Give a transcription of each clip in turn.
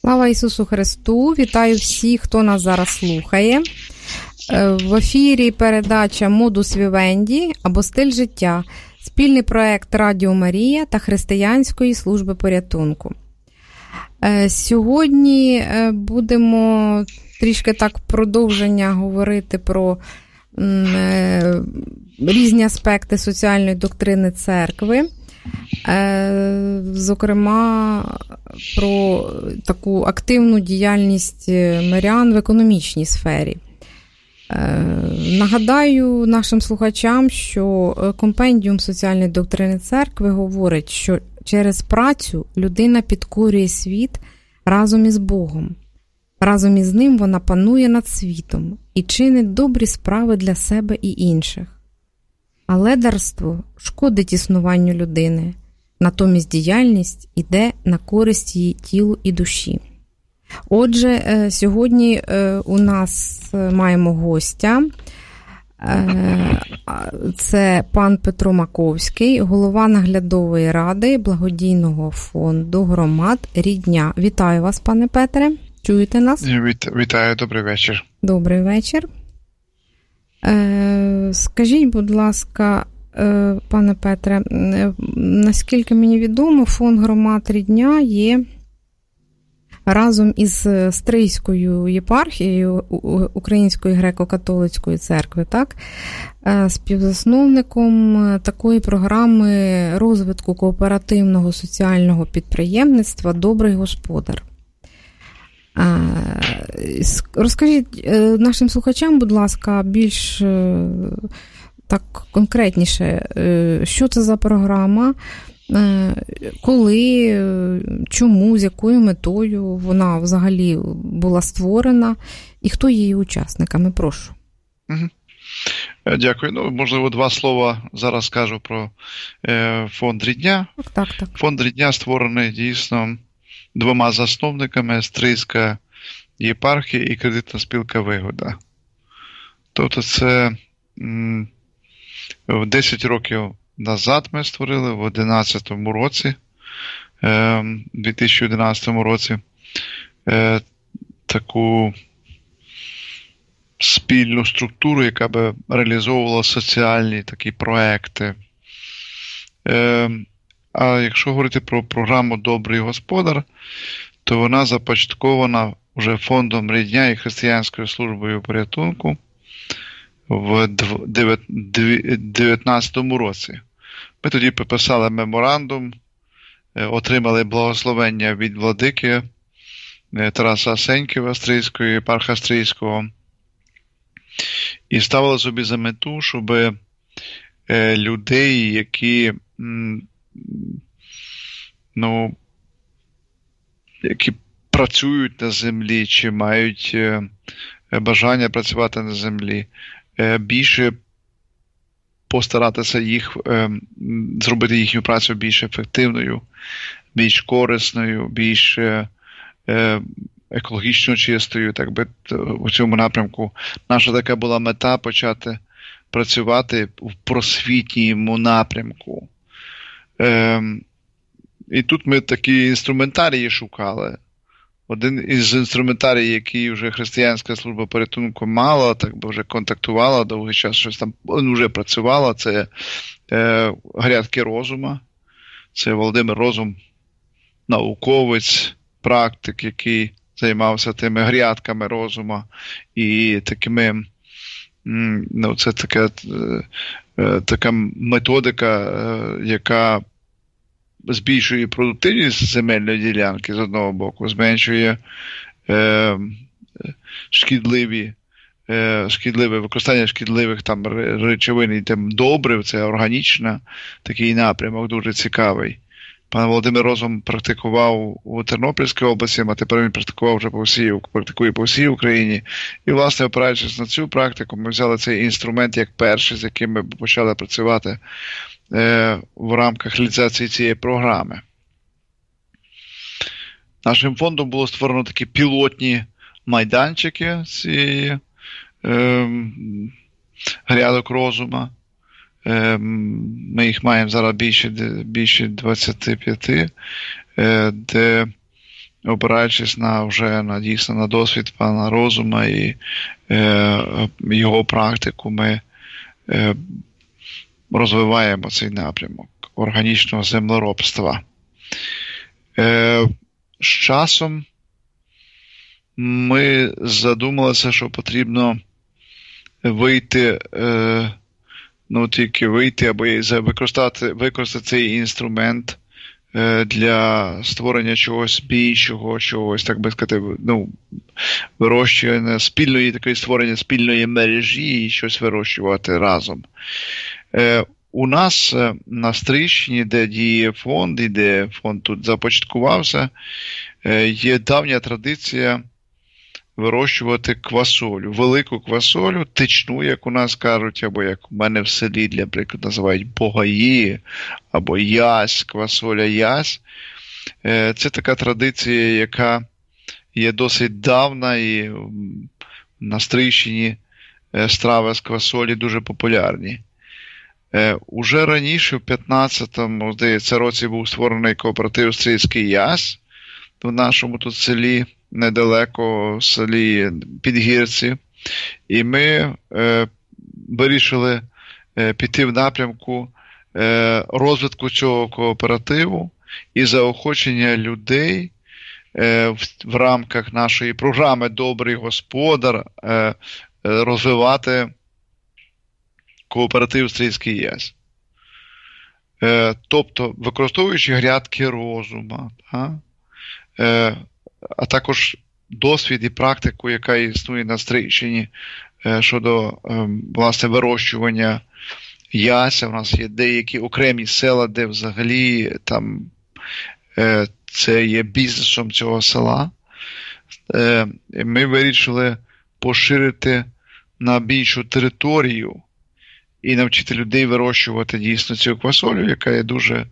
Слава Ісусу Христу! Вітаю всіх, хто нас зараз слухає. В ефірі передача «Модус Вівенді» або «Стиль життя». Спільний проект Радіо Марія та Християнської служби порятунку. Сьогодні будемо трішки так продовження говорити про різні аспекти соціальної доктрини церкви. Зокрема, про таку активну діяльність мирян в економічній сфері. Нагадаю нашим слухачам, що компендіум соціальної доктрини церкви говорить, що через працю людина підкорює світ разом із Богом. Разом із ним вона панує над світом і чинить добрі справи для себе і інших. А ледарство шкодить існуванню людини, натомість діяльність іде на користь її тілу і душі. Отже, сьогодні у нас маємо гостя. Це пан Петро Маковський, голова наглядової ради благодійного фонду громад «Рідня». Вітаю вас, пане Петре. Чуєте нас? Вітаю, добрий вечір. Добрий вечір. Скажіть, будь ласка, пане Петре, наскільки мені відомо, фонд громад «Рідня» є разом із Стрийською єпархією Української греко-католицької церкви, так, співзасновником такої програми розвитку кооперативного соціального підприємництва «Добрий господар». Розкажіть нашим слухачам, будь ласка, більш так конкретніше, що це за програма, коли, чому, з якою метою вона взагалі була створена і хто є її учасниками? Прошу. Дякую. Можливо, два слова зараз скажу про фонд «Рідня». Так. Фонд «Рідня» створений дійсно двома засновниками: Стрийська єпархія і кредитна спілка «Вигода». Тобто це 10 років назад ми створили, в 2011 році, таку спільну структуру, яка би реалізовувала соціальні такі проекти. А якщо говорити про програму «Добрий господар», то вона започаткована вже фондом «Рідня» і Християнською службою порятунку в 2019 році. Ми тоді підписали меморандум, отримали благословення від владики Тараса Сенькова, єпарха Стрийського, і ставили собі за мету, щоб людей, які працюють на землі, чи мають бажання працювати на землі, більше постаратися зробити їхню працю більш ефективною, більш корисною, більш екологічно чистою. Так би у цьому напрямку наша така була мета — почати працювати в просвітньому напрямку. І тут ми такі інструментарії шукали. Один із інструментарій, який вже Християнська служба порятунку мала, так би вже контактувала довгий час, щось там вже працювала, це грядки розума. Це Володимир Розум, науковець, практик, який займався тими грядками розума і такими, це така методика, яка збільшує продуктивність земельної ділянки з одного боку, зменшує шкідливе використання шкідливих там речовин і там добрив. Це органічна, такий напрямок дуже цікавий. Пан Володимир Розум практикував у Тернопільській області, а тепер він практикує по всій Україні. І, власне, опираючись на цю практику, ми взяли цей інструмент як перший, з яким ми почали працювати в рамках реалізації цієї програми. Нашим фондом було створено такі пілотні майданчики цієї грядок розума. Ми їх маємо зараз більше 25, де опираючись дійсно на досвід пана Розума і його практику, ми розвиваємо цей напрямок органічного землеробства. З часом ми задумалися, що потрібно вийти, тільки вийти або використати цей інструмент для створення чогось більшого, чогось, так би сказати, вирощування створення спільної мережі і щось вирощувати разом. У нас на Стрийщині, де діє фонд, і де фонд тут започаткувався, є давня традиція вирощувати квасолю, велику квасолю, тичну, як у нас кажуть, або як у мене в селі, для прикладу, називають богаї, або ясь, квасоля ясь. Це така традиція, яка є досить давна, і на Стрийщині страви з квасолі дуже популярні. Уже раніше, в 15-му, здається, році був створений кооператив «Стрийський ясь» в нашому тут селі, недалеко в селі Підгірці. І ми вирішили піти в напрямку розвитку цього кооперативу і заохочення людей в рамках нашої програми «Добрий господар» розвивати кооператив «Стрийський ясь». Тобто, використовуючи грядки розума, а також досвід і практику, яка існує на Стрийщині щодо, власне, вирощування яся. У нас є деякі окремі села, де взагалі там це є бізнесом цього села. Ми вирішили поширити на більшу територію і навчити людей вирощувати дійсно цю квасолю, яка є дуже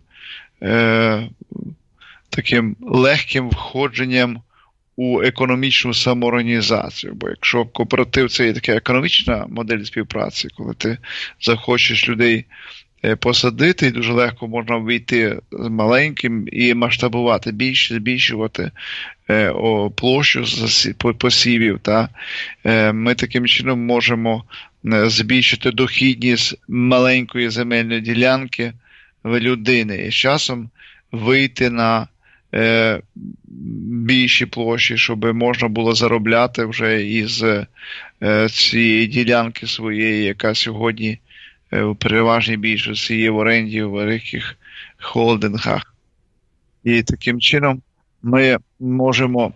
таким легким входженням у економічну самоорганізацію. Бо якщо кооператив – це є така економічна модель співпраці, коли ти захочеш людей посадити, і дуже легко можна вийти з маленьким і масштабувати, збільшувати площу посівів. Ми таким чином можемо збільшити дохідність маленької земельної ділянки в людини. І з часом вийти на більші площі, щоб можна було заробляти вже із цієї ділянки своєї, яка сьогодні в переважній більшості є в оренді в великих холдингах. І таким чином ми можемо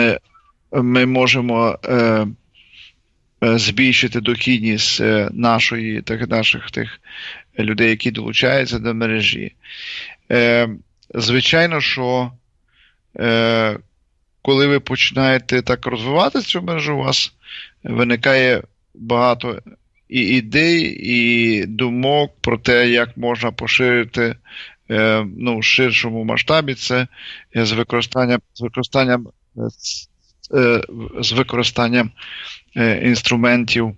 збільшити дохідність наших тих людей, які долучаються до мережі. Звичайно, що коли ви починаєте так розвивати цю мережу, у вас виникає багато і ідей, і думок про те, як можна поширити в ширшому масштабі це з використанням інструментів,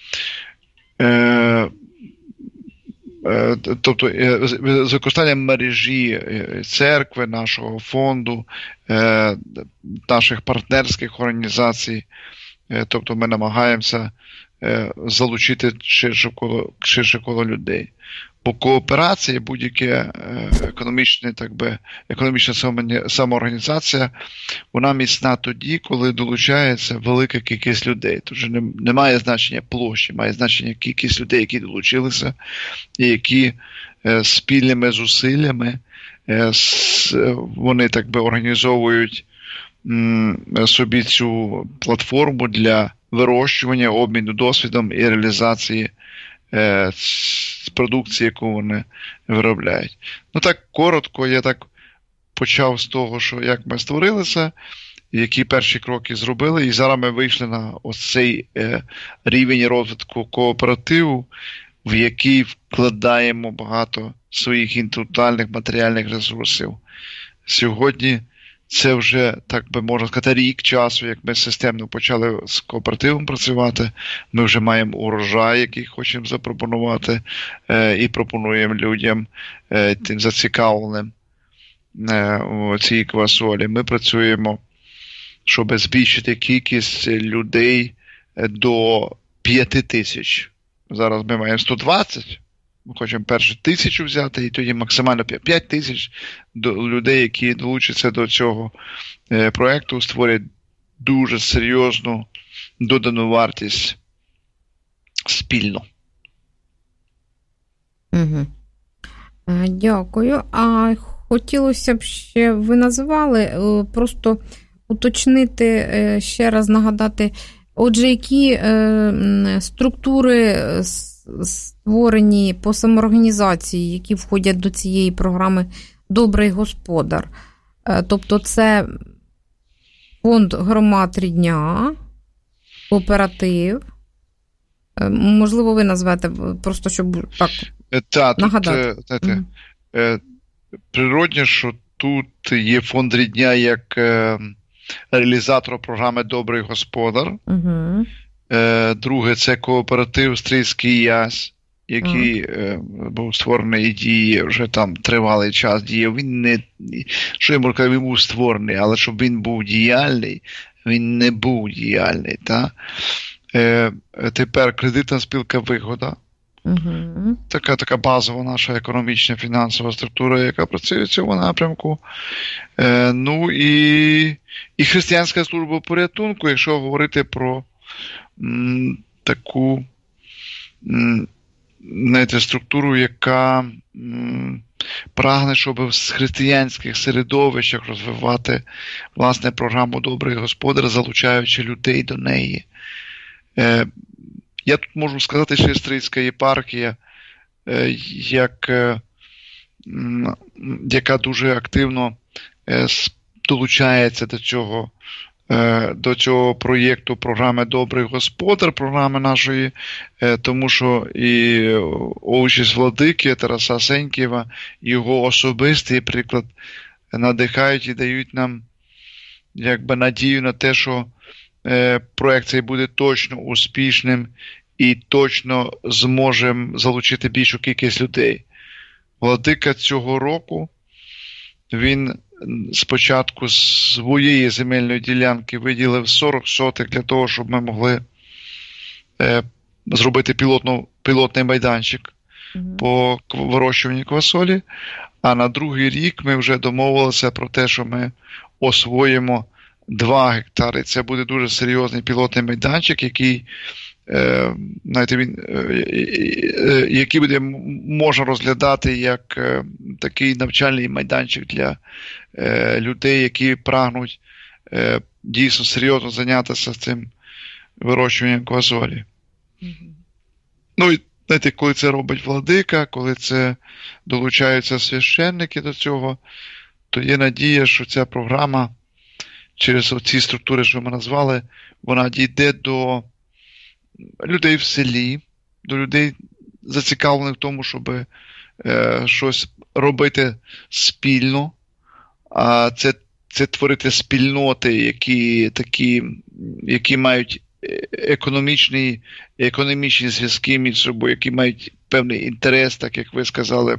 тобто з використанням мережі церкви, нашого фонду, наших партнерських організацій. Тобто ми намагаємося залучити ширше коло людей. Бо кооперація, будь-яка економічна самоорганізація, вона міцна тоді, коли долучається велика кількість людей. Тож не має значення площі, має значення кількість людей, які долучилися, і які спільними зусиллями вони організовують собі цю платформу для вирощування, обміну досвідом і реалізації продукції, яку вони виробляють. Так коротко, я так почав з того, що як ми створилися, які перші кроки зробили, і зараз ми вийшли на ось цей рівень розвитку кооперативу, в який вкладаємо багато своїх інтелектуальних, матеріальних ресурсів. Сьогодні це вже, так би можна сказати, рік часу, як ми системно почали з кооперативом працювати. Ми вже маємо урожай, який хочемо запропонувати, і пропонуємо людям, тим зацікавленим. цій квасолі. Ми працюємо, щоб збільшити кількість людей до 5 тисяч. Зараз ми маємо 120, ми хочемо перше 1000 взяти, і тоді максимально 5 тисяч людей, які долучаться до цього проєкту, створять дуже серйозну додану вартість спільно. Угу. Дякую. А хотілося б ще, ви називали, просто уточнити, ще раз нагадати, отже, які структури створені по самоорганізації, які входять до цієї програми «Добрий господар». Тобто це фонд громад Рідня, кооператив. Можливо, ви назвете, просто щоб так нагадати. Природне, що тут є фонд Рідня як реалізатор програми «Добрий господар». Угу. Друге, це кооператив «Стрийський ясь», який був створений і діє вже там тривалий час. Він не, що я можу казати, він був створений, але щоб він був діяльний, він не був діяльний. Та? Тепер кредитна спілка «Вигода». Угу. Така базова наша економічна фінансова структура, яка працює в цьому напрямку. Ну і християнська служба порятунку, якщо говорити про таку структуру, яка прагне, щоб в християнських середовищах розвивати власне програму «Добрий господар», залучаючи людей до неї. Я тут можу сказати, що Стрийська єпархія, яка дуже активно долучається до цього проєкту програми «Добрий господар», програми нашої, тому що і участь владики Тараса Сенькєва, його особистий приклад надихають і дають нам надію на те, що проєкт цей буде точно успішним і точно зможемо залучити більшу кількість людей. Владика цього року, він спочатку з своєї земельної ділянки виділив 40 сотих для того, щоб ми могли зробити пілотний майданчик по вирощуванню квасолі, а на другий рік ми вже домовилися про те, що ми освоїмо 2 гектари. Це буде дуже серйозний пілотний майданчик, який буде можна розглядати як такий навчальний майданчик для людей, які прагнуть дійсно серйозно зайнятися цим вирощуванням квасолі. Ну і коли це робить владика, коли це долучаються священники до цього, то є надія, що ця програма через ці структури, що ми назвали, вона дійде до людей в селі, до людей зацікавлених в тому, щоб щось робити спільно, а це творити спільноти, які мають економічні зв'язки між собою, які мають певний інтерес, так як ви сказали,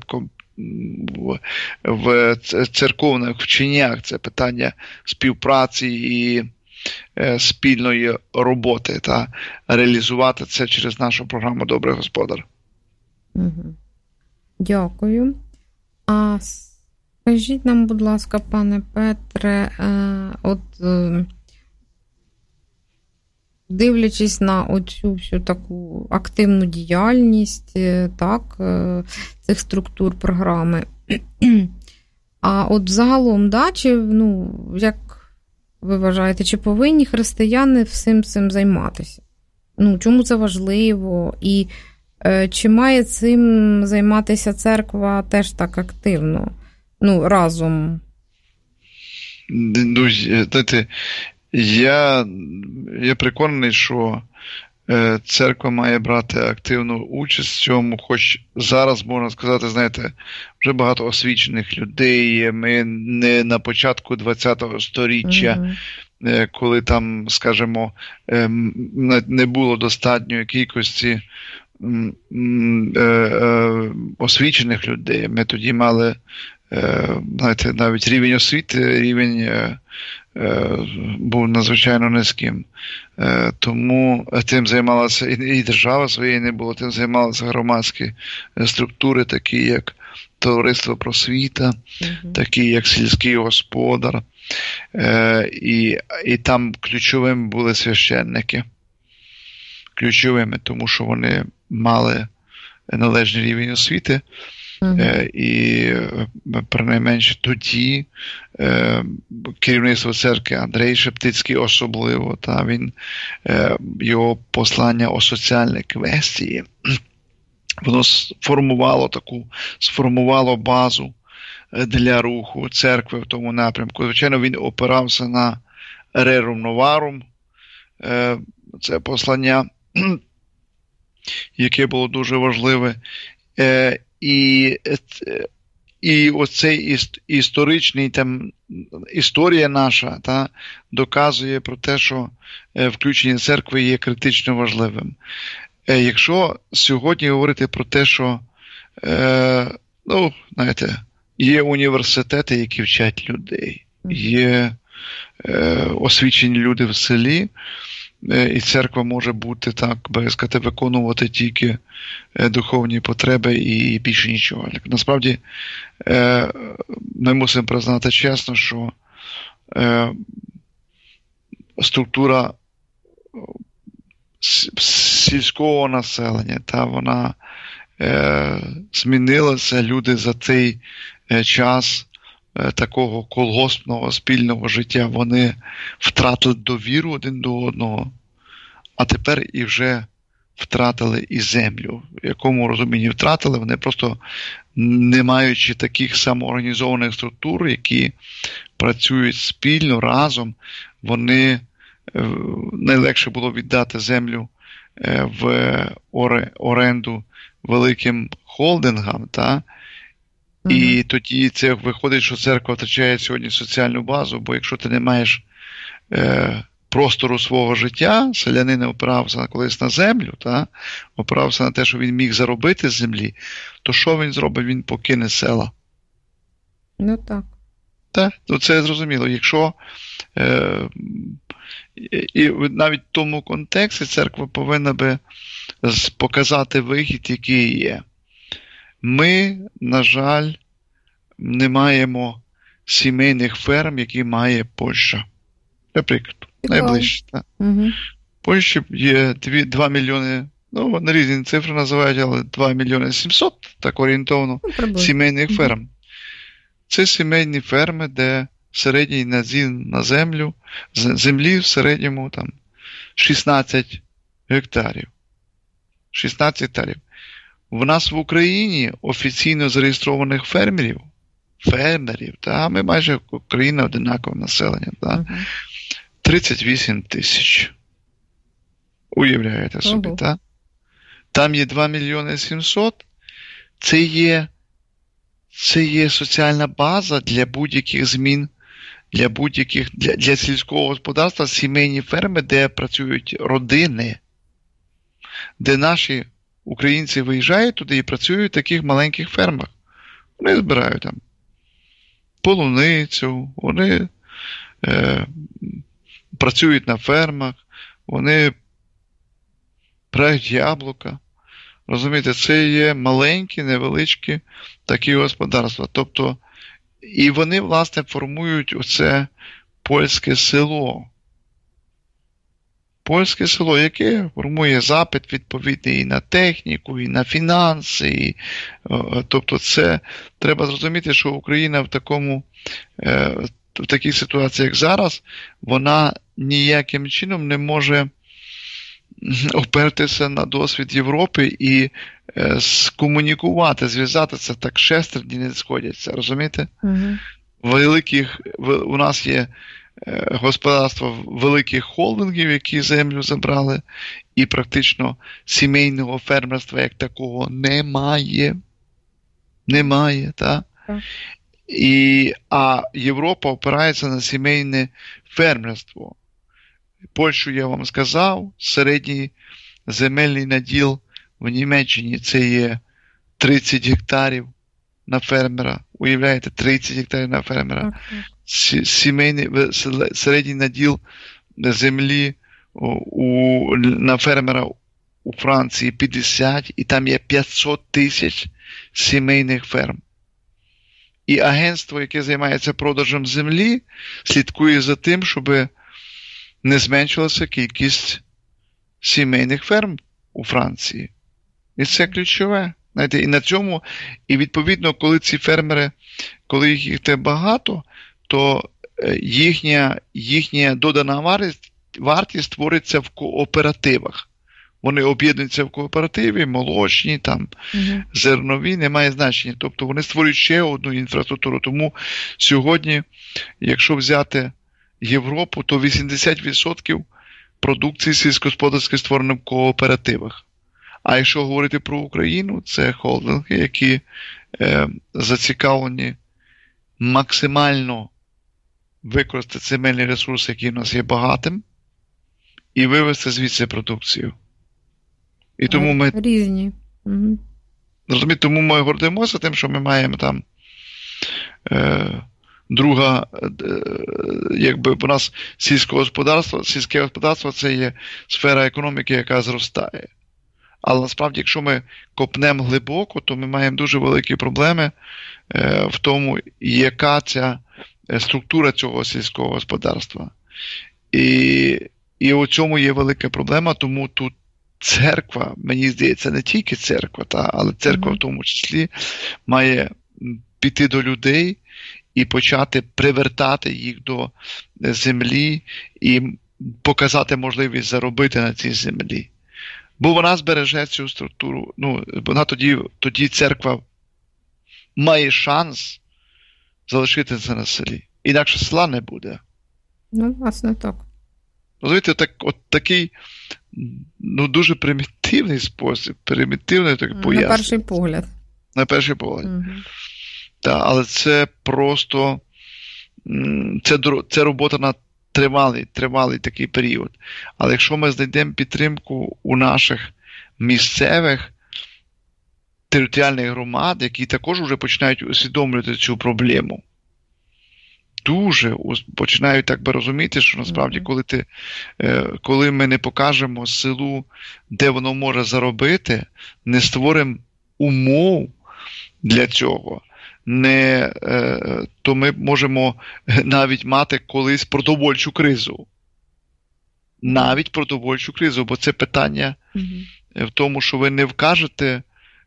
в церковних вченнях. Це питання співпраці і спільної роботи, та реалізувати це через нашу програму «Добрий господар». Дякую. А скажіть нам, будь ласка, пане Петре, дивлячись на оцю всю таку активну діяльність цих структур програми, а от загалом, як ви вважаєте, чи повинні християни всім цим займатися? Чому це важливо? І чи має цим займатися церква теж так активно? Разом? Я переконаний, що церква має брати активну участь в цьому, хоч зараз, можна сказати, вже багато освічених людей, ми не на початку ХХ століття, коли там, скажімо, не було достатньої кількості освічених людей. Ми тоді мали знаєте, навіть рівень освіти, рівень був надзвичайно низьким. Тому тим займалася і держава своєї не було, тим займалися громадські структури, такі як Товариство просвіта, такі як Сільський господар. І там ключовими були священники. Ключовими, тому що вони мали належний рівень освіти. І принайменше тоді керівництво церкви, Андрей Шептицький особливо, його послання о соціальній квестії, воно сформувало базу для руху церкви в тому напрямку. Звичайно, він опирався на Rerum Novarum, це послання, яке було дуже важливе. І оцей історичний історія наша доказує про те, що включення церкви є критично важливим. Якщо сьогодні говорити про те, що знаєте, є університети, які вчать людей, є освічені люди в селі, і церква може бути, так би сказати, виконувати тільки духовні потреби і більше нічого. Насправді, ми мусимо признати чесно, що структура сільського населення, вона змінилася, люди за цей час такого колгоспного спільного життя, вони втратили довіру один до одного, а тепер і вже втратили і землю. В якому розумінні втратили? Вони просто, не маючи таких самоорганізованих структур, які працюють спільно, разом, вони найлегше було віддати землю в оренду великим холдингам, і тоді це виходить, що церква втрачає сьогодні соціальну базу, бо якщо ти не маєш простору свого життя, селянин опирався колись на землю, опирався на те, що він міг заробити з землі, то що він зробить? Він покине села. Ну так. Так, це зрозуміло. Якщо і навіть в тому контексті церква повинна би показати вихід, який є. Ми, на жаль, не маємо сімейних ферм, які має Польща. Наприклад, найближче. В Польщі є 2 мільйони, на різні цифри називають, але 2 мільйони 700, так орієнтовно, сімейних ферм. Це сімейні ферми, де середній надзін на землі в середньому 16 гектарів. 16 гектарів. В нас в Україні офіційно зареєстрованих фермерів, ми майже Україна одинакове населення, 38 тисяч. Уявляєте собі, Там є 2 мільйони 700. Це є соціальна база для будь-яких змін, для сільського господарства, сімейні ферми, де працюють родини, де наші українці виїжджають туди і працюють в таких маленьких фермах. Вони збирають там полуницю, вони працюють на фермах, вони прають яблука. Розумієте, це є маленькі, невеличкі такі господарства. Тобто, і вони, власне, формують оце польське село. Польське село, яке формує запит відповідний і на техніку, і на фінанси. Тобто це треба зрозуміти, що Україна в такій ситуації, як зараз, вона ніяким чином не може опертися на досвід Європи і скомунікувати, зв'язатися, так шестерні не сходяться, розумієте? У нас є господарство великих холдингів, які землю забрали, і практично сімейного фермерства як такого немає. А Європа опирається на сімейне фермерство. Польщу, я вам сказав, середній земельний наділ в Німеччині це є 30 гектарів. на фермера. Уявляєте, 30 гектарів на фермера. Сімейний, середній наділ землі на фермера у Франції 50, і там є 500 тисяч сімейних ферм. І агентство, яке займається продажем землі, слідкує за тим, щоб не зменшилася кількість сімейних ферм у Франції. І це ключове. Знаєте, і на цьому, і відповідно, коли ці фермери, коли їх багато, то їхня додана вартість створиться в кооперативах. Вони об'єднуються в кооперативі, молочні, там, зернові, немає значення. Тобто вони створюють ще одну інфраструктуру. Тому сьогодні, якщо взяти Європу, то 80% продукції сільськогосподарської створено в кооперативах. А якщо говорити про Україну, це холдинги, які зацікавлені максимально використати земельний ресурс, який у нас є багатим, і вивести звідси продукцію. І тому ми... Різні. Розумієте, тому ми гордимося тим, що ми маємо там друга, якби у нас сільське господарство це є сфера економіки, яка зростає. Але насправді, якщо ми копнемо глибоко, то ми маємо дуже великі проблеми в тому, яка ця структура цього сільського господарства. І у цьому є велика проблема, тому тут церква, мені здається, не тільки церква, але церква в тому числі має піти до людей і почати привертати їх до землі і показати можливість заробити на цій землі. Бо вона збереже цю структуру, вона тоді церква має шанс залишитися на селі. Інакше села не буде. Власне, так. Розумієте, такий дуже примітивний спосіб, примітивний так пояснення. На перший погляд. На перший погляд. Але це просто, це робота на тривалий такий період. Але якщо ми знайдемо підтримку у наших місцевих територіальних громад, які також вже починають усвідомлювати цю проблему, дуже починають так би розуміти, що насправді, коли ми не покажемо селу, де воно може заробити, не створимо умов для цього, то ми можемо навіть мати колись продовольчу кризу. Навіть продовольчу кризу, бо це питання в тому, що ви не вкажете,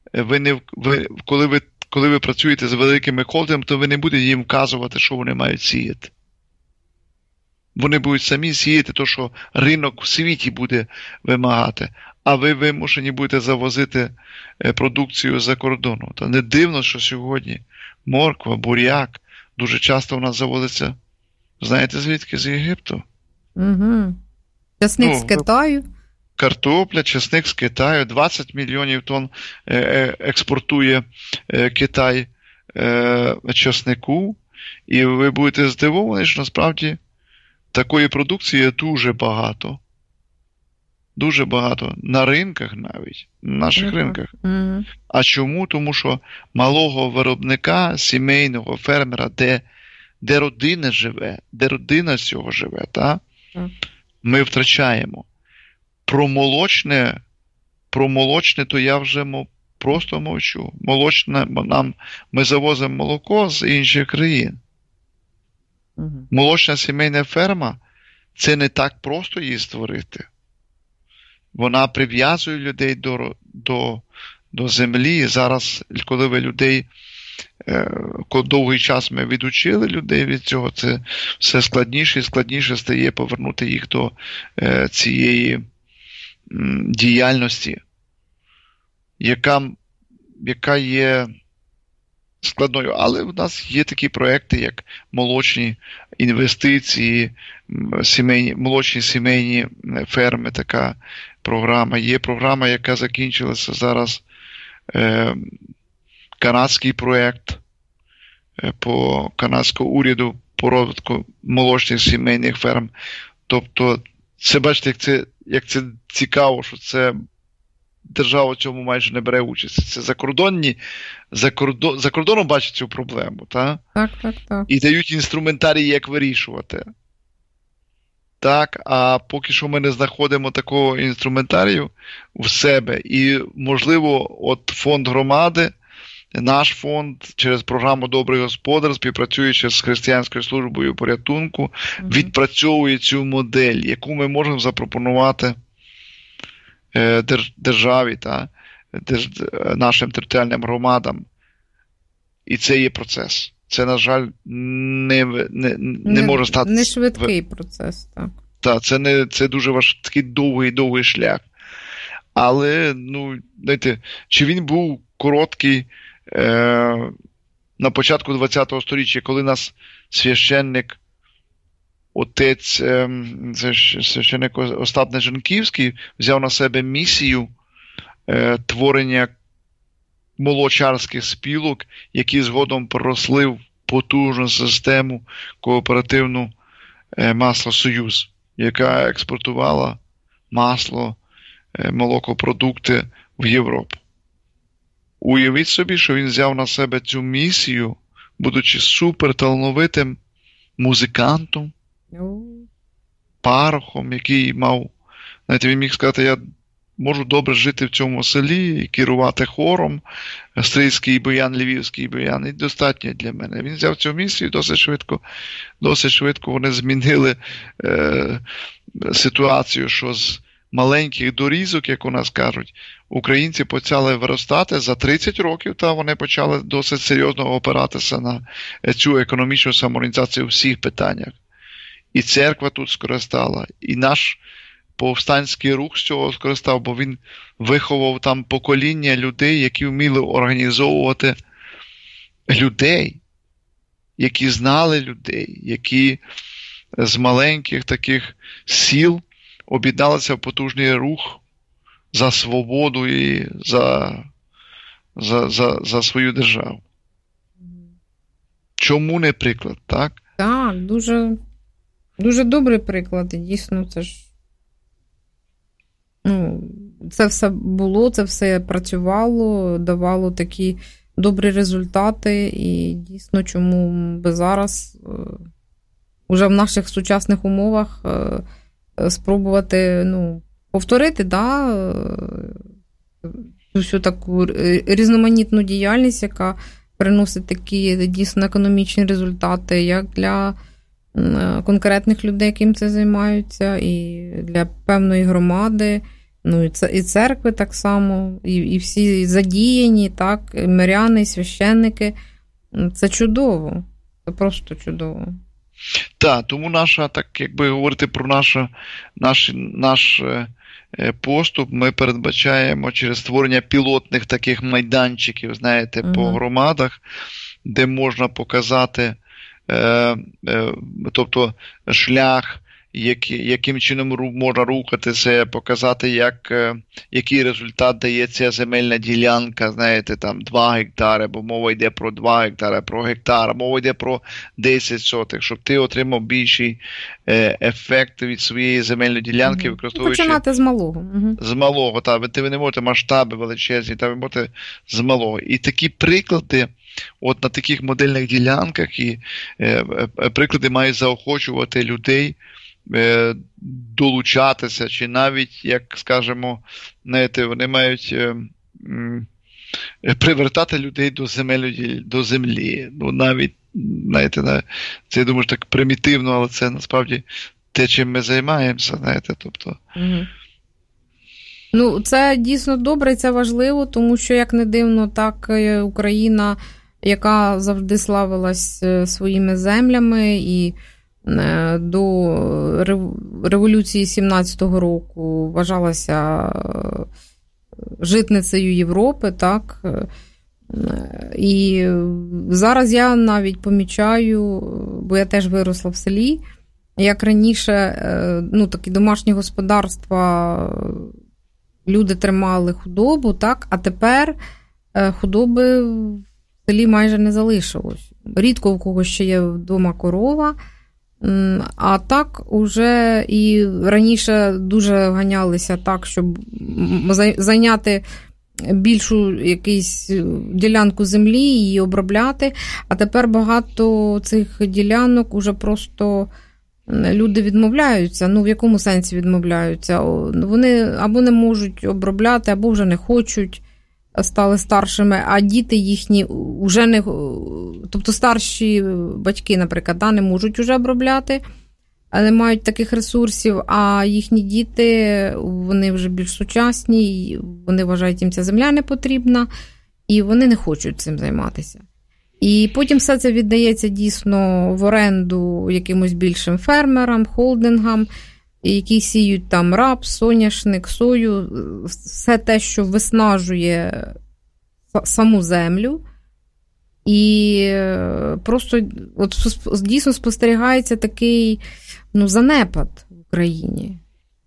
коли ви працюєте з великими холдингами, то ви не будете їм вказувати, що вони мають сіяти. Вони будуть самі сіяти те, що ринок в світі буде вимагати, а ви вимушені будете завозити продукцію за кордону. Та не дивно, що сьогодні морква, буряк дуже часто у нас завозиться, знаєте звідки? З Єгипту. Часник з Китаю. Картопля, часник з Китаю. 20 мільйонів тонн експортує Китай часнику. І ви будете здивовані, що насправді такої продукції є дуже багато. Дуже багато. На ринках навіть. На наших ринках. А чому? Тому що малого виробника, сімейного фермера, де родина живе, де родина з цього живе, ми втрачаємо. Про молочне, то я вже просто мовчу. Ми завозимо молоко з інших країн. Молочна сімейна ферма, це не так просто її створити. Вона прив'язує людей до землі. Зараз, коли ви людей, довгий час ми відучили людей від цього, це все складніше і складніше стає повернути їх до цієї діяльності, яка є складною. Але в нас є такі проекти, як молочні інвестиції, молочні сімейні ферми, така програма. Є програма, яка закінчилася зараз, канадський проект по канадському уряду по розвитку молочних сімейних ферм. Тобто, це, бачите, як це цікаво, що це держава в цьому майже не бере участь. Це за кордоном бачать цю проблему, так? Так. І дають інструментарій, як вирішувати. Так, а поки що ми не знаходимо такого інструментарію в себе. І, можливо, от фонд громади, наш фонд через програму «Добрий господар», співпрацюючи з Християнською службою порятунку, відпрацьовує цю модель, яку ми можемо запропонувати державі, нашим територіальним громадам. І це є процес. Це, на жаль, не може стати... Не швидкий процес, так. Так, це дуже такий довгий шлях. Але, знаєте, чи він був короткий на початку ХХ століття, коли нас священник, отець, священник Остап Нежанківський взяв на себе місію творення молочарських спілок, які згодом проросли в потужну систему кооперативну «Масло Союз», яка експортувала масло, молокопродукти в Європу. Уявіть собі, що він взяв на себе цю місію, будучи суперталановитим музикантом, парохом, який мав, знаєте, він міг сказати, я можу добре жити в цьому селі і керувати хором, стрийський баян, львівський баян, і достатньо для мене. Він взяв цю місію досить швидко вони змінили ситуацію, що з маленьких дорізок, як у нас кажуть, українці почали виростати за 30 років, та вони почали досить серйозно опиратися на цю економічну самоорганізацію у всіх питаннях. І церква тут скористала, і наш повстанський рух з цього скористав, бо він виховав там покоління людей, які вміли організовувати людей, які знали людей, які з маленьких таких сіл об'єдналися в потужний рух за свободу і за свою державу. Чому не приклад, так? Так, дуже, дуже добрий приклад. І дійсно, це ж це все було, це все працювало, давало такі добрі результати, і дійсно, чому би зараз уже в наших сучасних умовах спробувати повторити, всю таку різноманітну діяльність, яка приносить такі дійсно економічні результати, як для конкретних людей, яким це займаються, і для певної громади, і церкви так само, і всі задіяні, так, і миряни, і священники. Це чудово. Це просто чудово. Так, тому наша, так якби говорити про наш поступ, ми передбачаємо через створення пілотних таких майданчиків, знаєте, по громадах, де можна показати, тобто шлях, яким чином можна рухатися, показати, який результат дає ця земельна ділянка, знаєте, там 2 гектари, бо мова йде про 2 гектари, про гектар, мова йде про 10 сотих, щоб ти отримав більший ефект від своєї земельної ділянки, використовуючи... Починати з малого. З малого, так, ви не можете масштаби величезні, ви можете з малого. І такі приклади, от на таких модельних ділянках, і приклади мають заохочувати людей долучатися, чи навіть, як скажемо, знаєте, вони мають привертати людей до землі. Навіть, знаєте, це, я думаю, так примітивно, але це насправді те, чим ми займаємося, знаєте, тобто. Це дійсно добре, і це важливо, тому що, як не дивно, так Україна, яка завжди славилась своїми землями, і до революції 17-го року вважалася житницею Європи, так? І зараз я навіть помічаю, бо я теж виросла в селі, як раніше, такі домашні господарства, люди тримали худобу, так? А тепер худоби в селі майже не залишилось. Рідко у когось ще є вдома корова, А так уже і раніше дуже ганялися так, щоб зайняти більшу якусь ділянку землі і її обробляти, а тепер багато цих ділянок уже просто люди відмовляються. В якому сенсі відмовляються? Вони або не можуть обробляти, або вже не хочуть, стали старшими, а діти їхні вже не... Тобто старші батьки, наприклад, не можуть вже обробляти, не мають таких ресурсів, а їхні діти, вони вже більш сучасні, вони вважають, їм ця земля не потрібна, і вони не хочуть цим займатися. І потім все це віддається дійсно в оренду якимось більшим фермерам, холдингам, які сіють там рапс, соняшник, сою, все те, що виснажує саму землю. І просто дійсно спостерігається такий занепад в Україні.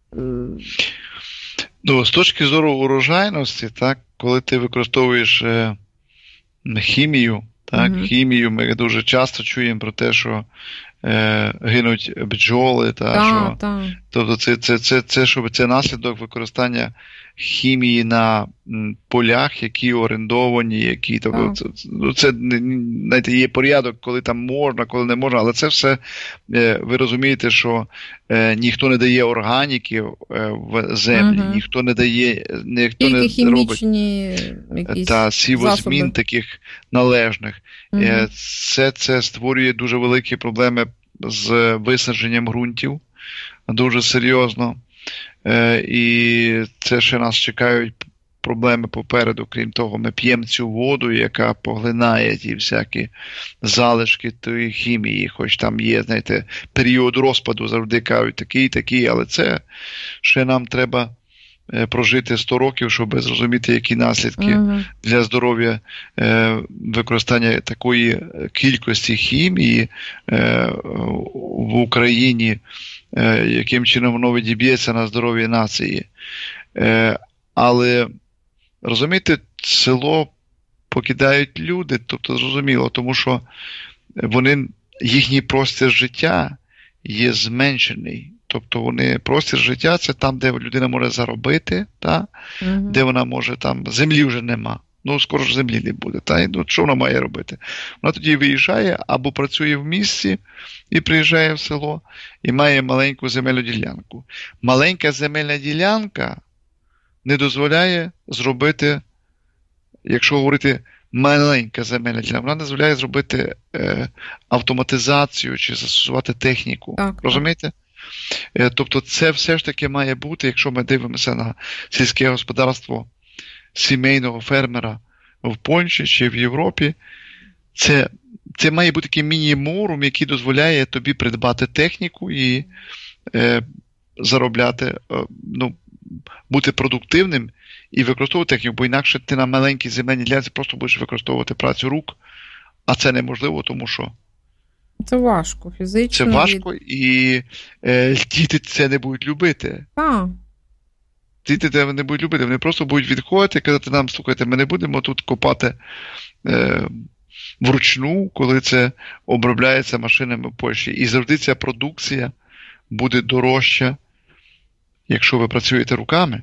З точки зору урожайності, так, коли ти використовуєш хімію, так, хімію, ми дуже часто чуємо про те, що гинуть бджоли, тобто це наслідок використання хімії на полях, які орендовані, які, тобто, це знаєте, є порядок, коли там можна, коли не можна, але це все, ви розумієте, що ніхто не дає органіки в землі, ніхто не дає, ніхто не робить сівозмін таких належних. Це створює дуже великі проблеми з висадженням ґрунтів, дуже серйозно. І це ще нас чекають проблеми попереду. Крім того, ми п'ємо цю воду, яка поглинає ті всякі залишки тої хімії, хоч там є, знаєте, період розпаду, завжди кажуть такий, але це ще нам треба прожити 100 років, щоб зрозуміти, які наслідки для здоров'я використання такої кількості хімії в Україні, яким чином воно відіб'ється на здоров'я нації. Але, розумієте, село покидають люди, тобто зрозуміло, тому що їхній простір життя є зменшений. Тобто простір життя – це там, де людина може заробити, де вона може, там землі вже нема. Скоро ж землі не буде. Що вона має робити? Вона тоді виїжджає або працює в місті і приїжджає в село і має маленьку земельну ділянку. Маленька земельна ділянка не дозволяє зробити, якщо говорити маленька земельна ділянка, вона не дозволяє зробити автоматизацію чи застосувати техніку. Розумієте? Тобто це все ж таки має бути, якщо ми дивимося на сільське господарство сімейного фермера в Польщі чи в Європі, це має бути такий міні-морум, який дозволяє тобі придбати техніку і заробляти, бути продуктивним і використовувати техніку, бо інакше ти на маленькій земельній ділянці просто будеш використовувати працю рук, а це неможливо, тому що це важко, фізично. Це важко, і діти це не будуть любити. Діти це не будуть любити, вони просто будуть відходити і казати нам, слухайте, ми не будемо тут копати вручну, коли це обробляється машинами в Польщі. І завжди ця продукція буде дорожча, якщо ви працюєте руками.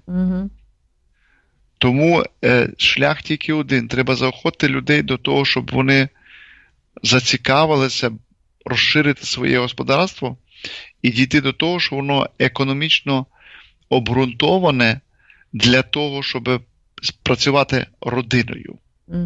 Тому шлях тільки один. Треба заохотити людей до того, щоб вони зацікавилися розширити своє господарство і дійти до того, що воно економічно обґрунтоване для того, щоб працювати родиною.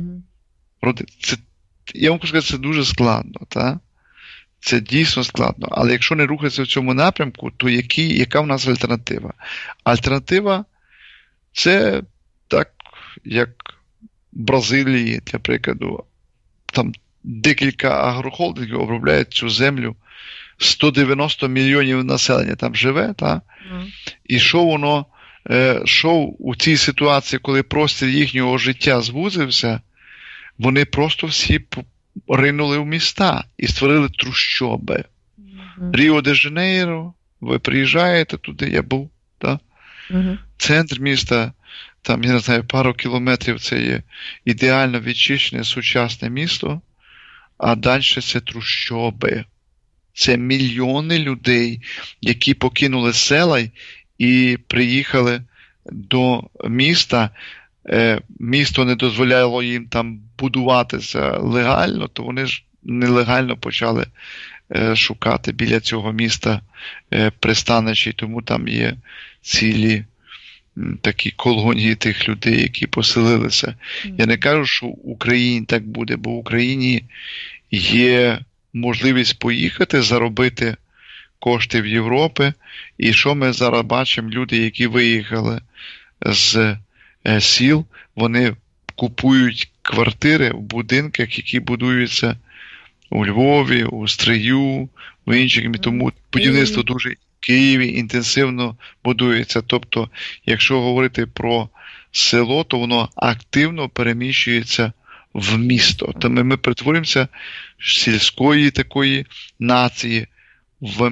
Я вам хочу сказати, це дуже складно. Це дійсно складно. Але якщо не рухатися в цьому напрямку, то яка в нас альтернатива? Альтернатива – це так, як в Бразилії, для прикладу, там декілька агрохолдингів обробляють цю землю, 190 мільйонів населення там живе, і що у цій ситуації, коли простір їхнього життя звузився, вони просто всі ринули в міста і створили трущоби. Ріо-де-Жанейро, ви приїжджаєте туди, я був, центр міста, там, я не знаю, пару кілометрів це є ідеально відчищене сучасне місто, а далі це трущоби. Це мільйони людей, які покинули села і приїхали до міста. Місто не дозволяло їм там будуватися легально, то вони ж нелегально почали шукати біля цього міста пристанища, тому там є цілі такі колонії тих людей, які поселилися. Я не кажу, що в Україні так буде, бо в Україні є можливість поїхати, заробити кошти в Європі. І що ми зараз бачимо? Люди, які виїхали з сіл, вони купують квартири в будинках, які будуються у Львові, у Стрию, в інших. Тому будівництво дуже в Києві інтенсивно будується. Тобто, якщо говорити про село, то воно активно переміщується в місто. Тому ми перетворюємося з сільської такої нації в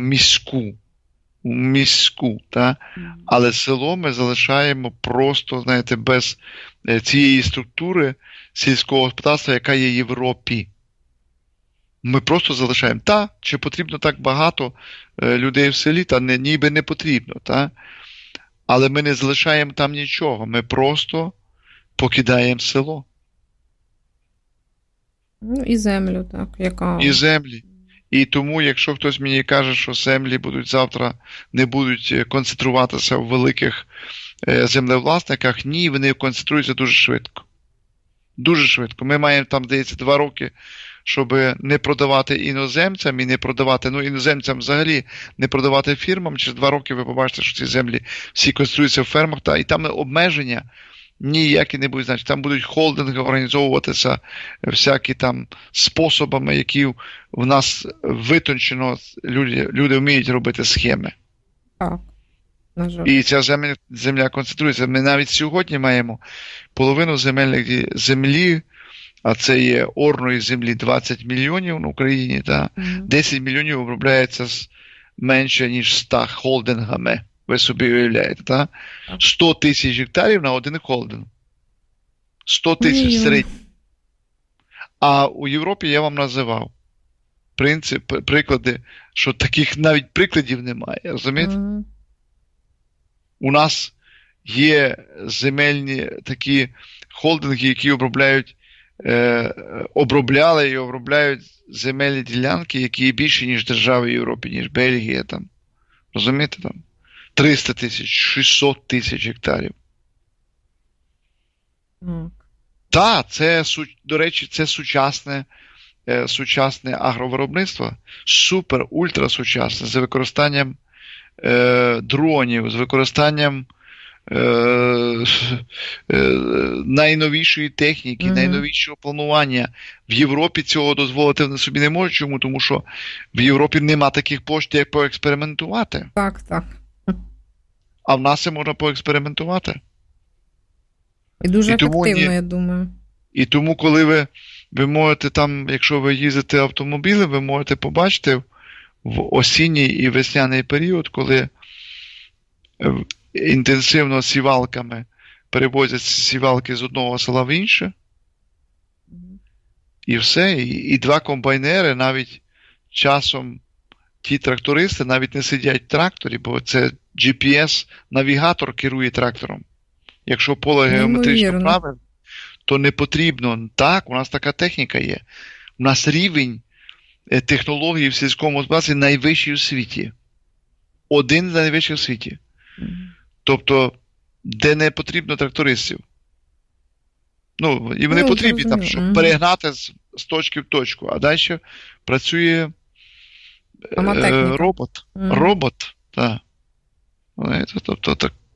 міську, та? Але село ми залишаємо просто, знаєте, без цієї структури сільського господарства, яка є в Європі. Ми просто залишаємо. Чи потрібно так багато людей в селі? Ніби не потрібно, та? Але ми не залишаємо там нічого. Ми просто покидаємо село. І землю, так. І землі. І тому, якщо хтось мені каже, що землі будуть завтра, не будуть концентруватися в великих землевласниках, ні, вони концентруються дуже швидко. Дуже швидко. Ми маємо там, здається, 2 роки, щоб не продавати іноземцям і не продавати, іноземцям взагалі, не продавати фірмам. Через 2 роки ви побачите, що ці землі всі конструюються в фермах, і там обмеження ніякі не будуть, значить, там будуть холдинги організовуватися всякі там способами, які в нас витончено, люди вміють робити схеми. Так, на жаль. І ця земля концентрується. Ми навіть сьогодні маємо половину землі, а це є орної землі 20 мільйонів в Україні, 10 мільйонів обробляється менше, ніж 100 холдингами. Ви собі уявляєте, так? 100 тисяч гектарів на один холдинг. 100 тисяч середньо. А у Європі я вам називав приклади, що таких навіть прикладів немає. Розумієте? У нас є земельні такі холдинги, які обробляли і обробляють земельні ділянки, які є більші, ніж держави в Європі, ніж Бельгія там. Розумієте там? 300 тисяч, 600 тисяч гектарів. Так, це, до речі, це сучасне агровиробництво. Супер, ультрасучасне, з використанням дронів, з використанням найновішої техніки, найновішого планування. В Європі цього дозволити собі не можуть. Чому? Тому що в Європі нема таких коштів, як поекспериментувати. Так. А в нас це можна поекспериментувати. І дуже ефективно, я думаю. І тому, коли ви можете там, якщо ви їздите автомобілем, ви можете побачити в осінній і весняний період, коли інтенсивно сівалками перевозять сівалки з одного села в інше. І все. І 2 комбайнери, навіть часом ті трактористи навіть не сидять в тракторі, бо це GPS-навігатор керує трактором. Якщо поле геометрично правильно, то не потрібно. Так, у нас така техніка є. У нас рівень технологій в сільському господарстві найвищий у світі. Один з найвищих у світі. Тобто, де не потрібно трактористів. І вони потрібні там, щоб перегнати з точки в точку. А далі працює робот. Робот, так. Тобто,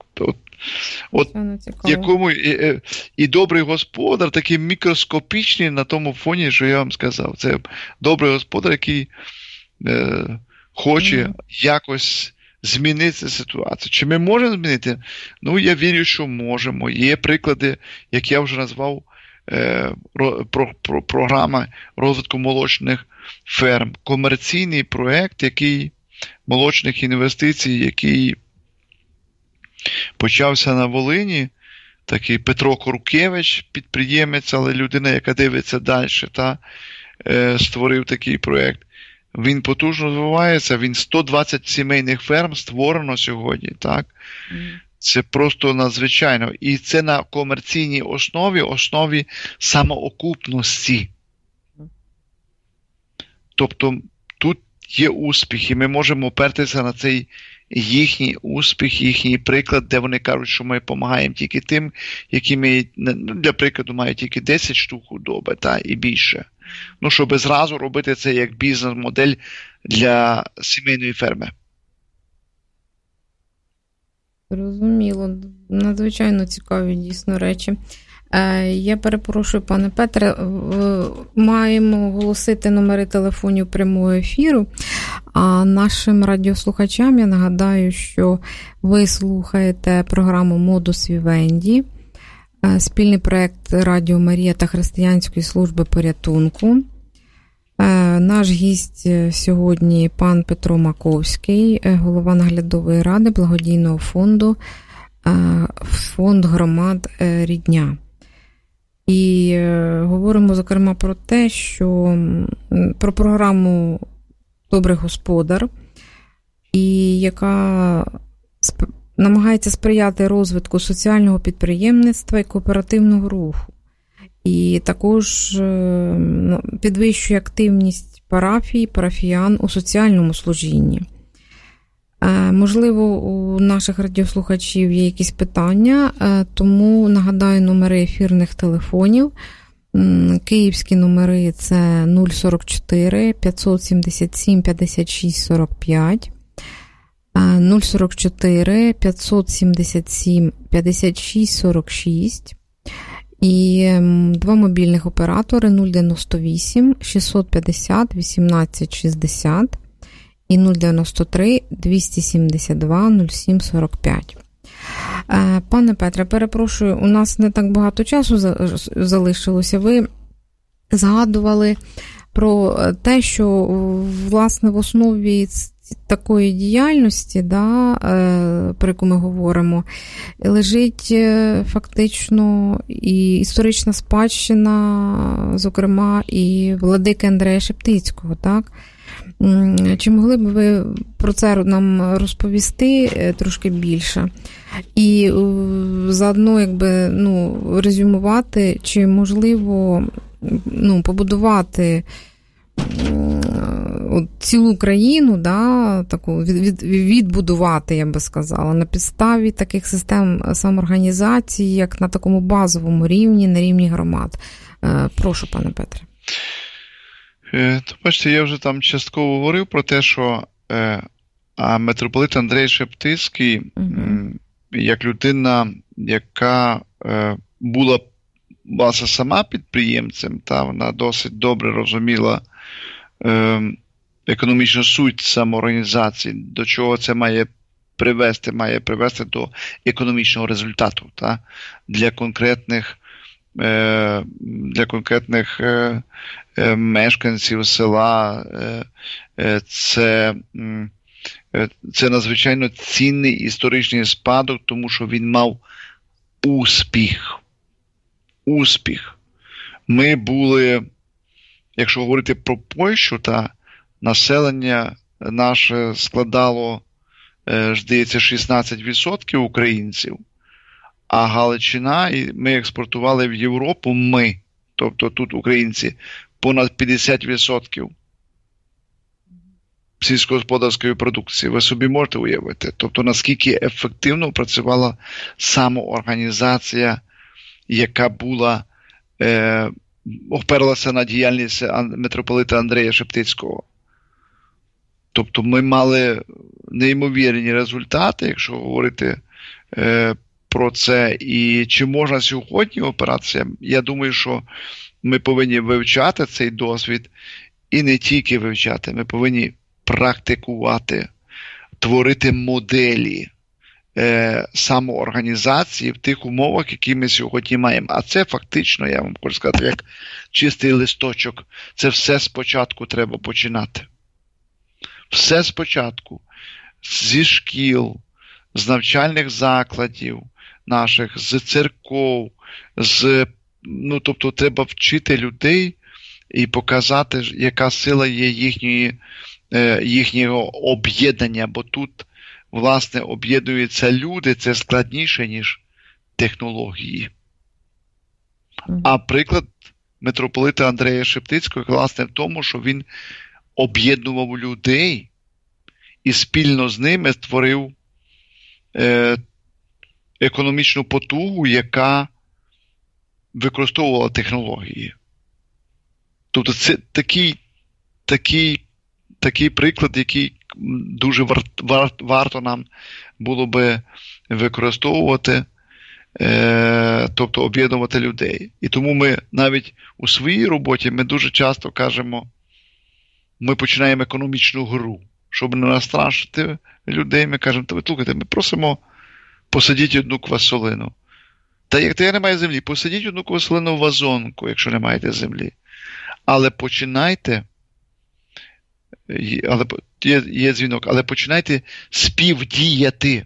якому і добрий господар, такий мікроскопічний на тому фоні, що я вам сказав. Це добрий господар, який хоче якось змінити ситуацію. Чи ми можемо змінити? Я вірю, що можемо. Є приклади, як я вже назвав, програма розвитку молочних ферм. Комерційний проєкт, молочних інвестицій, який почався на Волині, такий Петро Корукевич, підприємець, але людина, яка дивиться далі, створив такий проєкт. він потужно розвивається, він 120 сімейних ферм створено сьогодні, так? Це просто надзвичайно. І це на комерційній основі самоокупності. Тобто тут є успіхи, ми можемо опертися на цей їхній успіх, їхній приклад, де вони кажуть, що ми допомагаємо тільки тим, які мають, для прикладу, мають тільки 10 штук худоби, і більше. Щоб зразу робити це як бізнес-модель для сімейної ферми. Зрозуміло. Надзвичайно цікаві дійсно речі. Я перепрошую, пане Петре, маємо оголосити номери телефонів прямого ефіру, а нашим радіослухачам я нагадаю, що ви слухаєте програму «Модус Вівенді», спільний проєкт Радіо Марія та Християнської служби порятунку. Наш гість сьогодні пан Петро Маковський, голова наглядової ради благодійного фонду «Фонд громад Рідня». І говоримо, зокрема, про те, що про програму «Добрий господар», і яка намагається сприяти розвитку соціального підприємництва і кооперативного руху. І також підвищує активність парафій, парафіян у соціальному служінні. Можливо, у наших радіослухачів є якісь питання, тому нагадаю номери ефірних телефонів. Київські номери – це 044 577 56 45, 044 577 56 46 і два мобільних оператори 098 650 18 60 і 093 272 07 45. Пане Петре, перепрошую, у нас не так багато часу залишилося. Ви згадували про те, що, власне, в основі такої діяльності, про яку ми говоримо, лежить фактично і історична спадщина, зокрема, і владики Андрея Шептицького, так? Чи могли б ви про це нам розповісти трошки більше? І заодно, резюмувати, чи можливо, побудувати цілу країну, таку відбудувати, я би сказала, на підставі таких систем самоорганізації, як на такому базовому рівні, на рівні громад. Прошу, пане Петре. Бачите, я вже там частково говорив про те, що митрополит Андрей Шептицький, як людина, яка була власне сама підприємцем, вона досить добре розуміла економічну суть самоорганізації, до чого це має привести до економічного результату для конкретних мешканців села. Це надзвичайно цінний історичний спадок, тому що він мав успіх. Ми були, якщо говорити про Польщу, населення наше складало, здається, 16% українців, а Галичина, і ми експортували в Європу, тобто тут українці, понад 50% сільськогосподарської продукції. Ви собі можете уявити. Тобто, наскільки ефективно працювала самоорганізація, яка була, оперлася на діяльність митрополита Андрея Шептицького. Тобто, ми мали неймовірні результати, якщо говорити про це. І чи можна сьогодні опиратися? Я думаю, що ми повинні вивчати цей досвід і не тільки вивчати, ми повинні практикувати, творити моделі самоорганізації в тих умовах, які ми сьогодні маємо. А це фактично, я вам хочу сказати, як чистий листочок. Це все спочатку треба починати. Все спочатку. Зі шкіл, з навчальних закладів наших, з церков, тобто треба вчити людей, і показати, яка сила є їхнього об'єднання, бо тут, власне, об'єднуються люди, це складніше, ніж технології. А приклад митрополита Андрея Шептицького, власне, в тому, що він об'єднував людей і спільно з ними створив економічну потугу, яка використовувала технології. Тобто це такий приклад, який дуже варто нам було би використовувати, тобто об'єднувати людей. І тому ми навіть у своїй роботі ми дуже часто кажемо, ми починаємо економічну гру. Щоб не настрашити людей, ми кажемо, ви слухайте, ми просимо посадіть одну квасолину. Та як немає землі, посадіть одну квасолину в вазонку, якщо не маєте землі. Але починайте, є дзвінок, але починайте співдіяти.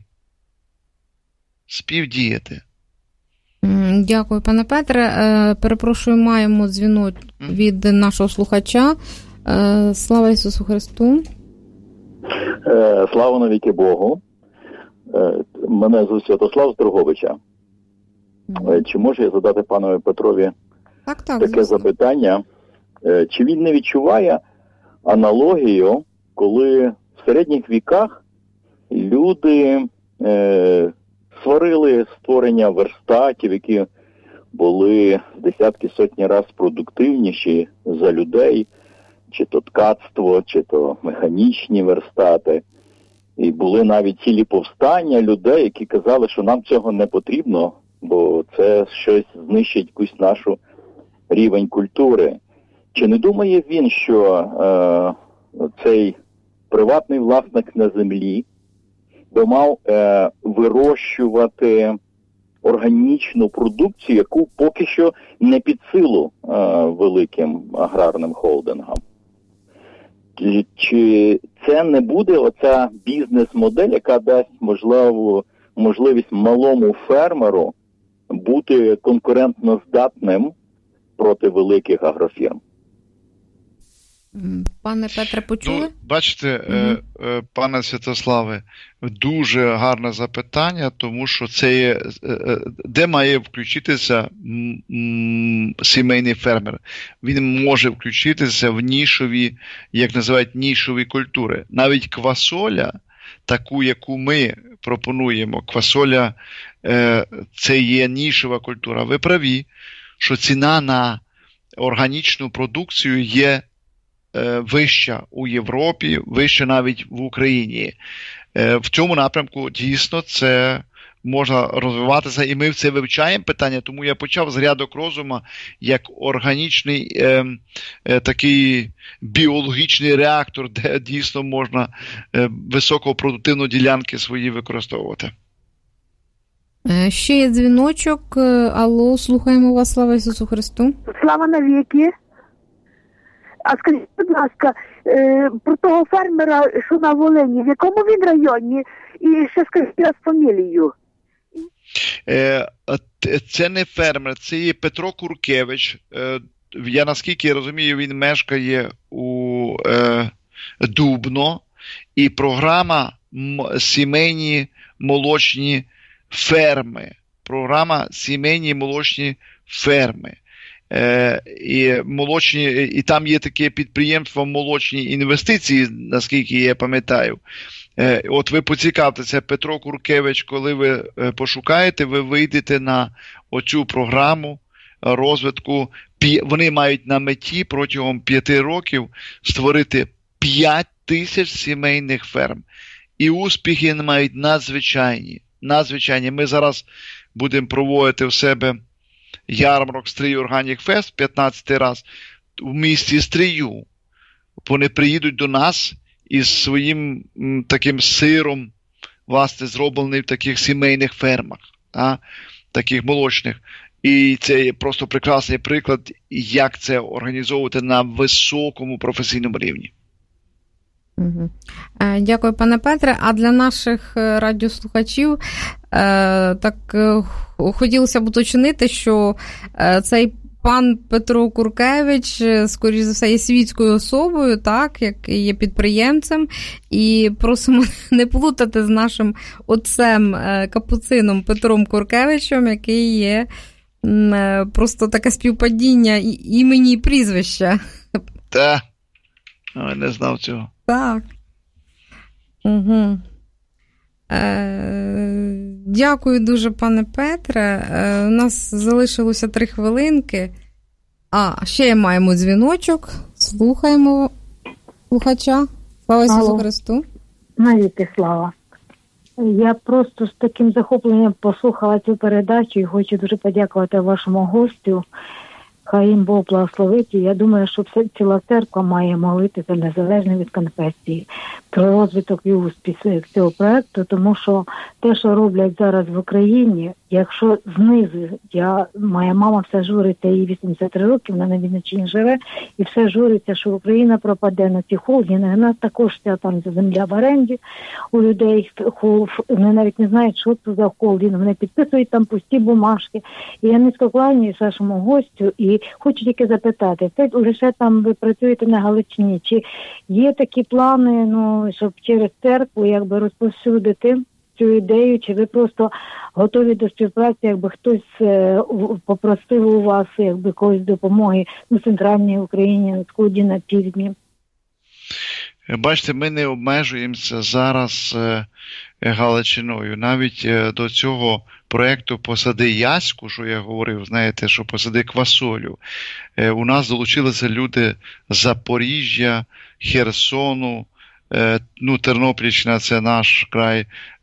Дякую, пане Петре. Перепрошую, маємо дзвінок від нашого слухача. Слава Ісусу Христу. Слава навіки Богу. Мене звуть Святослав з Дрогобича. Чи можу я задати панові Петрові таке запитання? Чи він не відчуває аналогію, коли в середніх віках люди створили створення верстатів, які були десятки, сотні разів продуктивніші за людей, чи то ткацтво, чи то механічні верстати. І були навіть цілі повстання людей, які казали, що нам цього не потрібно, бо це щось знищить якусь нашу рівень культури. Чи не думає він, що цей приватний власник на землі би мав вирощувати органічну продукцію, яку поки що не під силу великим аграрним холдингам? Чи це не буде оця бізнес-модель, яка дасть можливість малому фермеру бути конкурентно здатним проти великих агрофірм? Пане Петре, почули? Бачите, пане Святославе, дуже гарне запитання, тому що це є, де має включитися сімейний фермер? Він може включитися в нішові, як називають, нішові культури. Навіть квасоля, таку, яку ми пропонуємо, квасоля це є нішова культура. Ви праві, що ціна на органічну продукцію є вища у Європі, вища навіть в Україні. В цьому напрямку дійсно це можна розвиватися, і ми це вивчаємо питання, тому я почав з рядок розуму як органічний такий біологічний реактор, де дійсно можна високопродуктивні ділянки свої використовувати. Ще є дзвіночок. Алло, слухаємо вас, слава Ісусу Христу. Слава навіки. А скажіть, будь ласка, про того фермера, що на Волині, в якому він районі? І ще скажіть раз фамілію. Це не фермер, це є Петро Куркевич. Я, наскільки розумію, він мешкає у Дубно. І програма «Сімейні молочні ферми». Програма «Сімейні молочні ферми». І там є таке підприємство молочні інвестиції, наскільки я пам'ятаю. От ви поцікавтеся, Петро Куркевич, коли ви пошукаєте, ви вийдете на оцю програму розвитку. Вони мають на меті протягом 5 років створити 5 тисяч сімейних ферм. І успіхи мають надзвичайні. Ми зараз будемо проводити в себе ярмарок Стрий Органік Фест 15 раз в місті Стрию. Вони приїдуть до нас із своїм таким сиром, власне, зроблений в таких сімейних фермах, таких молочних. І це є просто прекрасний приклад, як це організовувати на високому професійному рівні. Дякую, пане Петре. А для наших радіослухачів так хотілося б уточнити, що цей пан Петро Куркевич, скоріш за все, є світською особою, так, як є підприємцем, і просимо не плутати з нашим отцем капуцином Петром Куркевичем, який є просто таке співпадіння імені і прізвища. Так, я не знав цього. Так. Угу. Дякую дуже, пане Петре. У нас залишилося 3 хвилинки. Ще маємо дзвіночок. Слухаємо слухача. Слава Ісусу Христу. Навіки слава. Я просто з таким захопленням послухала цю передачу і хочу дуже подякувати вашому гостю. Хай їм Бог благословить. Я думаю, що ціла церква має молитися незалежно від конфесії про розвиток і успіх цього проєкту, тому що те, що роблять зараз в Україні, якщо знизу, моя мама все журиться, їй 83 роки, вона на Вінниччині живе, і все журиться, що Україна пропаде на ці холдинги. У нас також ця там земля в оренді у людей, вони навіть не знають, що це за холдинг, вони підписують там пусті бумажки. І я низько кланяюсь вашому гостю і хочу тільки запитати, це лише там ви працюєте на Галичині, чи є такі плани, щоб через церкву якби розповсюдити цю ідею, чи ви просто готові до співпраці, якби хтось попросив у вас якби когось допомоги на центральній Україні, на сході, на півдні? Бачите, ми не обмежуємося зараз Галичиною. Навіть до цього проєкту «Посади яську», що я говорив, знаєте, що «Посади квасолю», у нас долучилися люди з Запоріжжя, Херсону, Тернопільщина – це наш край,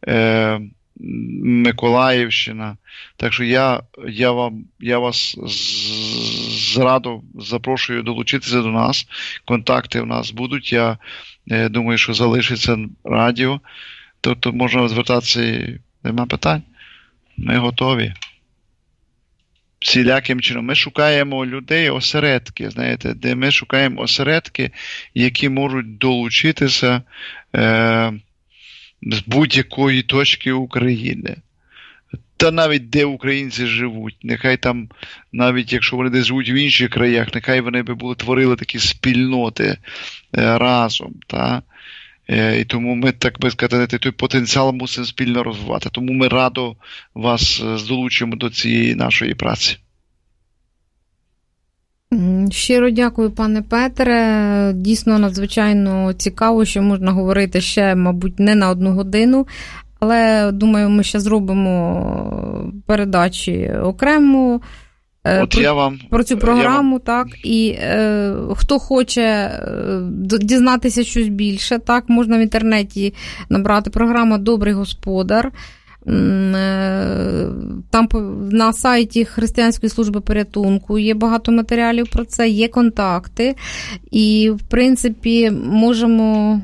Миколаївщина. Так що я вас зрадо запрошую долучитися до нас. Контакти у нас будуть. Я думаю, що залишиться радіо. Тобто можна звертатися, нема питань. Ми готові. Всіляким чином. Ми шукаємо людей, осередки, знаєте, де ми шукаємо осередки, які можуть долучитися з будь-якої точки України. Та навіть де українці живуть. Нехай там, навіть якщо вони десь живуть в інших краях, нехай вони би творили такі спільноти разом. Та? І тому ми, так би сказати, той потенціал мусимо спільно розвивати. Тому ми радо вас долучимо до цієї нашої праці. Щиро дякую, пане Петре. Дійсно, надзвичайно цікаво, що можна говорити ще, мабуть, не на 1 годину. Але, думаю, ми ще зробимо передачі окремо про цю програму. Так? І хто хоче дізнатися щось більше, так, можна в інтернеті набрати програма «Добрий господар». Там на сайті Християнської служби порятунку є багато матеріалів про це, є контакти. І, в принципі, можемо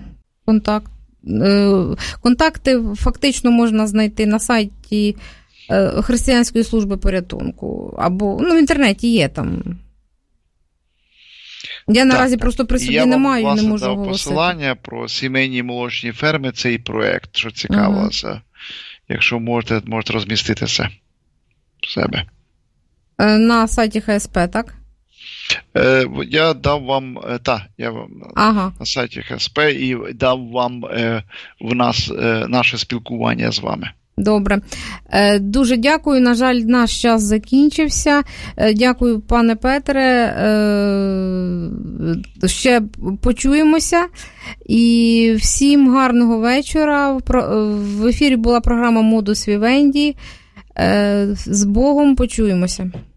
контакти фактично можна знайти на сайті Християнської служби порятунку. Або, в інтернеті є там. Я наразі просто при собі не маю і не можу дав оголосити. Посилання про сімейні молочні ферми, цей проєкт, що цікаво. Якщо можете розмістити це в себе. На сайті ХСП, так? Я дав вам, на сайті ХСП і дав вам наше спілкування з вами. Добре. Дуже дякую. На жаль, наш час закінчився. Дякую, пане Петре. Ще почуємося. І всім гарного вечора. В ефірі була програма «Модус Вівенді». З Богом, почуємося.